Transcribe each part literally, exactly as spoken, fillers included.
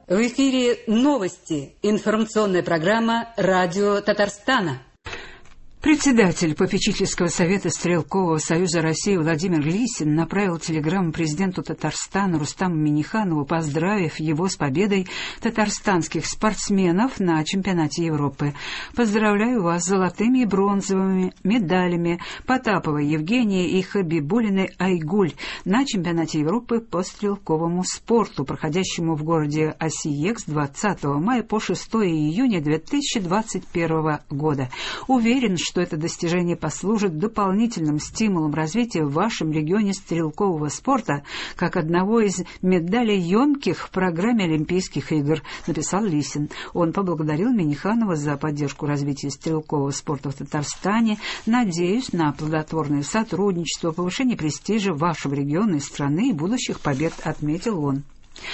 В эфире новости. Информационная программа «Радио Татарстана». Председатель попечительского совета Стрелкового союза России Владимир Лисин направил телеграмму президенту Татарстана Рустаму Минниханову, поздравив его с победой татарстанских спортсменов на чемпионате Европы. «Поздравляю вас с золотыми и бронзовыми медалями Потаповой Евгения и Хабибулиной Айгуль на чемпионате Европы по стрелковому спорту, проходящему в городе Осиек с двадцатого мая по шестое июня две тысячи двадцать первого года. Уверен, что что это достижение послужит дополнительным стимулом развития в вашем регионе стрелкового спорта как одного из медалеемких в программе Олимпийских игр», написал Лисин. Он поблагодарил Минниханова за поддержку развития стрелкового спорта в Татарстане. «Надеюсь на плодотворное сотрудничество, повышение престижа вашего региона и страны и будущих побед», отметил он.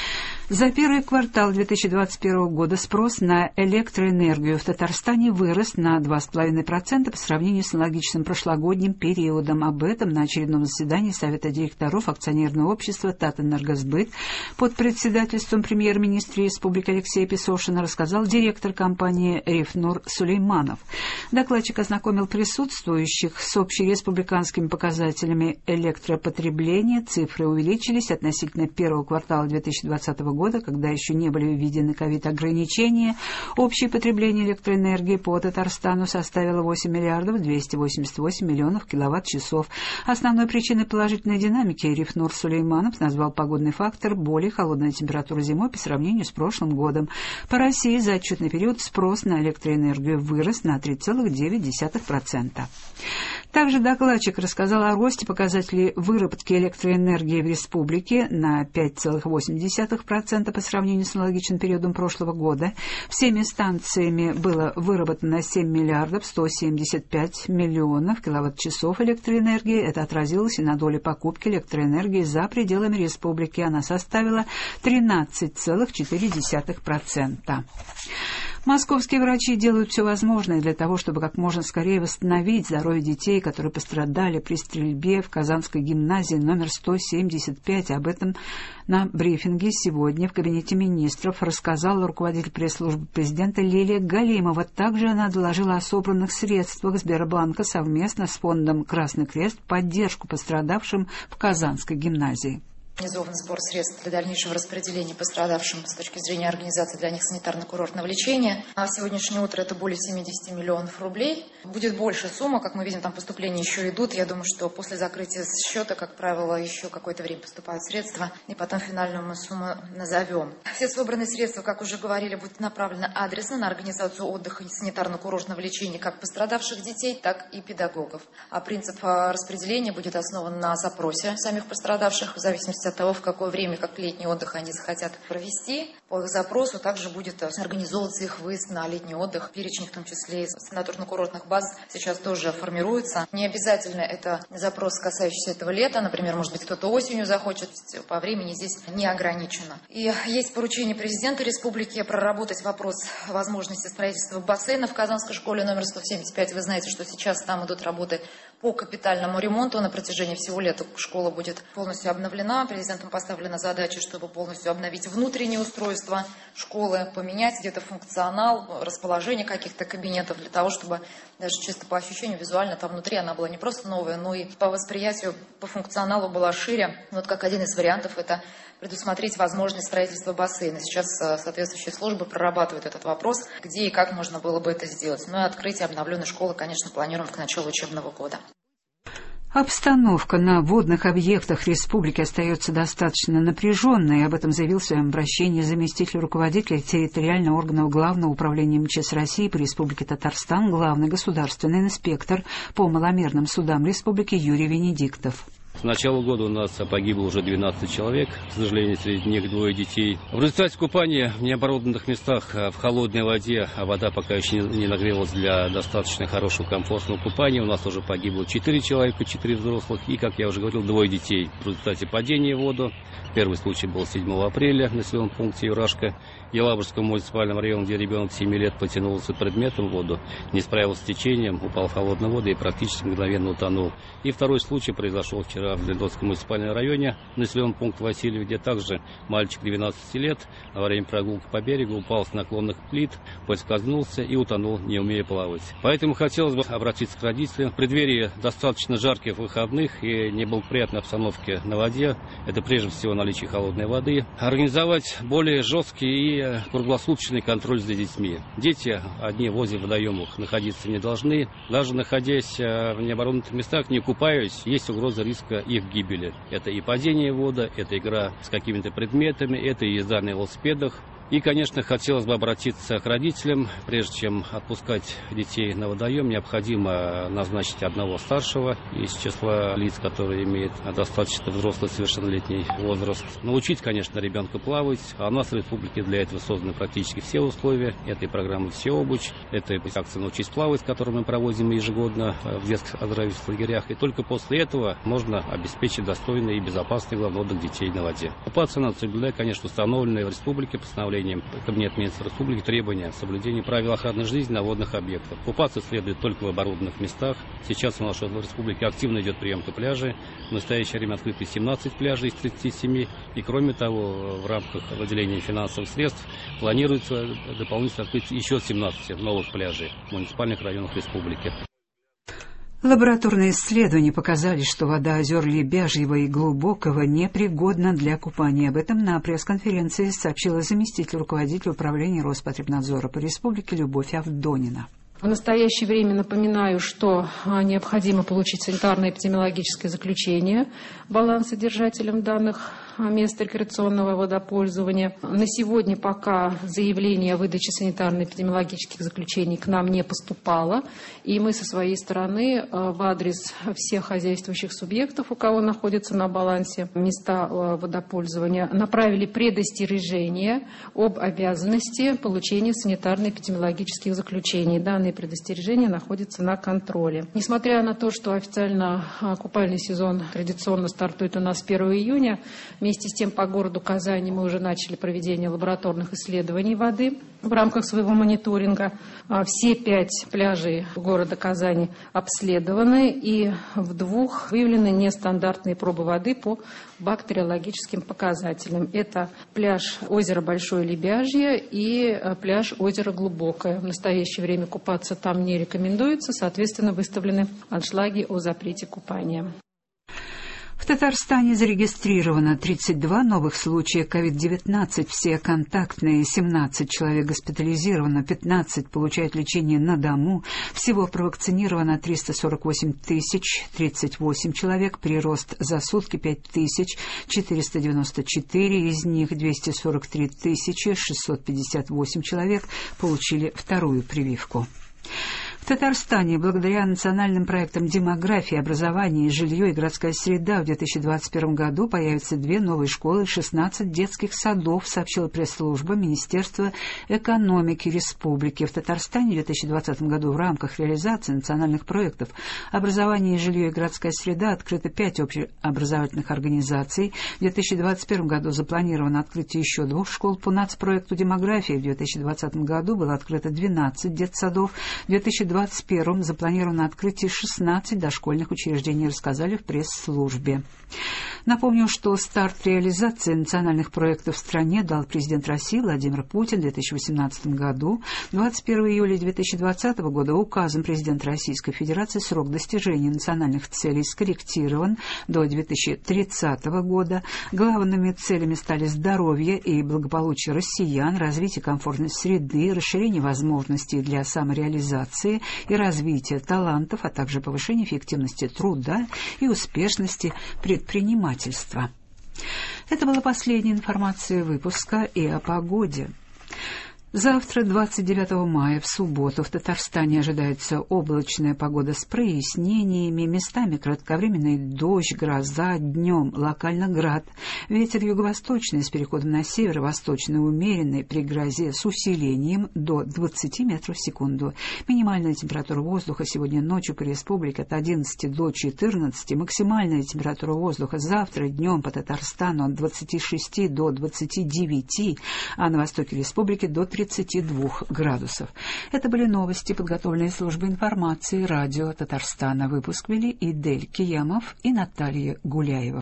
За первый квартал две тысячи двадцать первого года спрос на электроэнергию в Татарстане вырос на два целых пять десятых процента по сравнению с аналогичным прошлогодним периодом. Об этом на очередном заседании Совета директоров акционерного общества «Татэнергосбыт» под председательством премьер-министра Республики Алексея Песошина рассказал директор компании Рифнур Сулейманов. Докладчик ознакомил присутствующих с общереспубликанскими показателями электропотребления. Цифры увеличились относительно первого квартала две тысячи двадцатого года. года, когда еще не были введены ковид-ограничения. Общее потребление электроэнергии по Татарстану составило восемь миллиардов двести восемьдесят восемь миллионов киловатт-часов. Основной причиной положительной динамики Рифнур Сулейманов назвал погодный фактор более холодной температуры зимой по сравнению с прошлым годом. По России за отчетный период спрос на электроэнергию вырос на три целых девять десятых процента. Также докладчик рассказал о росте показателей выработки электроэнергии в республике на пять целых восемь десятых процента по сравнению с аналогичным периодом прошлого года. Всеми станциями было выработано семь миллиардов сто семьдесят пять миллионов киловатт-часов электроэнергии. Это отразилось и на доле покупки электроэнергии за пределами республики. Она составила тринадцать целых четыре десятых процента. Московские врачи делают все возможное для того, чтобы как можно скорее восстановить здоровье детей, которые пострадали при стрельбе в Казанской гимназии номер сто семьдесят пять. Об этом на брифинге сегодня в кабинете министров рассказала руководитель пресс-службы президента Лилия Галимова. Также она доложила о собранных средствах Сбербанка совместно с фондом «Красный крест» в поддержку пострадавшим в Казанской гимназии. Организован сбор средств для дальнейшего распределения пострадавшим с точки зрения организации для них санитарно-курортного лечения. А в сегодняшнее утро это более семидесяти миллионов рублей. Будет больше сумма, как мы видим, там поступления еще идут. Я думаю, что после закрытия счета, как правило, еще какое-то время поступают средства, и потом финальную мы сумму назовем. Все собранные средства, как уже говорили, будут направлены адресно на организацию отдыха и санитарно-курортного лечения как пострадавших детей, так и педагогов. А принцип распределения будет основан на запросе самих пострадавших в зависимости от того, в какое время, как летний отдых они захотят провести. По их запросу также будет организовываться их выезд на летний отдых. Перечень, в том числе из санаторно-курортных баз, сейчас тоже формируется. Не обязательно это запрос, касающийся этого лета. Например, может быть, кто-то осенью захочет. По времени здесь не ограничено. И есть поручение президента республики проработать вопрос возможности строительства бассейна в Казанской школе номер сто семьдесят пять. Вы знаете, что сейчас там идут работы по капитальному ремонту. На протяжении всего лета школа будет полностью обновлена. Президентом поставлена задача, чтобы полностью обновить внутреннее устройство школы, поменять где-то функционал, расположение каких-то кабинетов для того, чтобы даже чисто по ощущению визуально там внутри она была не просто новая, но и по восприятию, по функционалу была шире. Вот как один из вариантов это предусмотреть возможность строительства бассейна. Сейчас соответствующие службы прорабатывают этот вопрос, где и как можно было бы это сделать. Ну и открытие обновленной школы, конечно, планируем к началу учебного года. Обстановка на водных объектах республики остается достаточно напряженной. Об этом заявил в своем обращении заместитель руководителя территориального органа Главного управления МЧС России по Республике Татарстан, главный государственный инспектор по маломерным судам республики Юрий Венедиктов. С начала года у нас погибло уже двенадцать человек, к сожалению, среди них двое детей. В результате купания в необорудованных местах в холодной воде, а вода пока еще не нагрелась для достаточно хорошего комфортного купания, у нас уже погибло четыре человека, четыре взрослых и, как я уже говорил, двое детей. В результате падения в воду, первый случай был седьмого апреля в населенном пункте Юрашка, Елабужском муниципальном районе, где ребенок семи лет потянулся предметом в воду, не справился с течением, упал в холодную воду и практически мгновенно утонул. И второй случай произошел вчера также в Лендовском муниципальном районе, населенном пункте Васильев, где также мальчик двенадцати лет во время прогулки по берегу упал с наклонных плит, поскользнулся и утонул, не умея плавать. Поэтому хотелось бы обратиться к родителям. В преддверии достаточно жарких выходных и неблагоприятной обстановки на воде, это прежде всего наличие холодной воды, организовать более жесткий и круглосуточный контроль за детьми. Дети одни возле водоемов находиться не должны. Даже находясь в необорудованных местах, не купаясь, есть угроза риска их гибели. Это и падение в воду, это игра с какими-то предметами, это и езда на велосипедах. И, конечно, хотелось бы обратиться к родителям. Прежде чем отпускать детей на водоем, необходимо назначить одного старшего из числа лиц, которые имеют достаточно взрослый совершеннолетний возраст. Научить, конечно, ребенка плавать. А у нас в республике для этого созданы практически все условия. Это и программа «Всеобуч», это и акция «Научись плавать», которую мы проводим ежегодно в детских оздоровительных лагерях. И только после этого можно обеспечить достойный и безопасный отдых детей на воде. Купаться надо соблюдать, конечно, установленные в республике постановления Кабинет министров республики требования соблюдения правил охраны жизни на водных объектах. Купаться следует только в оборудованных местах. Сейчас у нас в республике активно идет приемка пляжей. В настоящее время открыты семнадцать пляжей из тридцати семи. И кроме того, в рамках выделения финансовых средств планируется дополнительно открыть еще семнадцать новых пляжей в муниципальных районах республики. Лабораторные исследования показали, что вода озер Лебяжьего и Глубокого непригодна для купания. Об этом на пресс-конференции сообщила заместитель руководителя управления Роспотребнадзора по республике Любовь Авдонина. В настоящее время напоминаю, что необходимо получить санитарно-эпидемиологическое заключение балансодержателям данных мест рекреационного водопользования. На сегодня пока заявление о выдаче санитарно-эпидемиологических заключений к нам не поступало, и мы со своей стороны в адрес всех хозяйствующих субъектов, у кого находятся на балансе места водопользования, направили предостережение об обязанности получения санитарно-эпидемиологических заключений. Данные предостережения находятся на контроле. Несмотря на то, что официально купальный сезон традиционно стартует у нас первого июня, вместе с тем по городу Казани мы уже начали проведение лабораторных исследований воды в рамках своего мониторинга. Все пять пляжей города Казани обследованы, и в двух выявлены нестандартные пробы воды по бактериологическим показателям. Это пляж озера Большое Лебяжье и пляж озера Глубокое. В настоящее время купаться там не рекомендуется, соответственно, выставлены аншлаги о запрете купания. В Татарстане зарегистрировано тридцать два новых случая ковид девятнадцать, все контактные, семнадцать человек госпитализировано, пятнадцать получают лечение на дому. Всего провакцинировано триста сорок восемь тысяч тридцать восемь человек, прирост за сутки пять тысяч четыреста девяносто четыре, из них двести сорок три тысячи шестьсот пятьдесят восемь человек получили вторую прививку. В Татарстане благодаря национальным проектам демографии, образования, жилье и городская среда в две тысячи двадцать первом году появятся две новые школы и шестнадцать детских садов, сообщила пресс-служба Министерства экономики республики. В Татарстане в две тысячи двадцатом году в рамках реализации национальных проектов образования, жилье и городская среда открыто пять общеобразовательных организаций. В две тысячи двадцать первом году запланировано открытие еще двух школ по нацпроекту демографии. В две тысячи двадцатом году было открыто двенадцать детсадов. В две тысячи двадцать первом запланировано открытие шестнадцати дошкольных учреждений, рассказали в пресс-службе. Напомню, что старт реализации национальных проектов в стране дал президент России Владимир Путин в две тысячи восемнадцатом году. двадцать первого июля две тысячи двадцатого года указом президента Российской Федерации срок достижения национальных целей скорректирован до две тысячи тридцатого года. Главными целями стали здоровье и благополучие россиян, развитие комфортной среды, расширение возможностей для самореализации и развития талантов, а также повышение эффективности труда и успешности предпринимательства. Это была последняя информация выпуска и о погоде. Завтра, двадцать девятого мая, в субботу, в Татарстане ожидается облачная погода с прояснениями, местами кратковременный дождь, гроза, днем локально град. Ветер юго-восточный с переходом на северо-восточный умеренный при грозе с усилением до двадцати метров в секунду. Минимальная температура воздуха сегодня ночью по республике от одиннадцати до четырнадцати. Максимальная температура воздуха завтра днем по Татарстану от двадцати шести до двадцати девяти, а на востоке республики до тридцати тридцати двух градусов. Это были новости, подготовленные службой информации радио Татарстана. Выпуск вели Идель Киямов и Наталья Гуляева.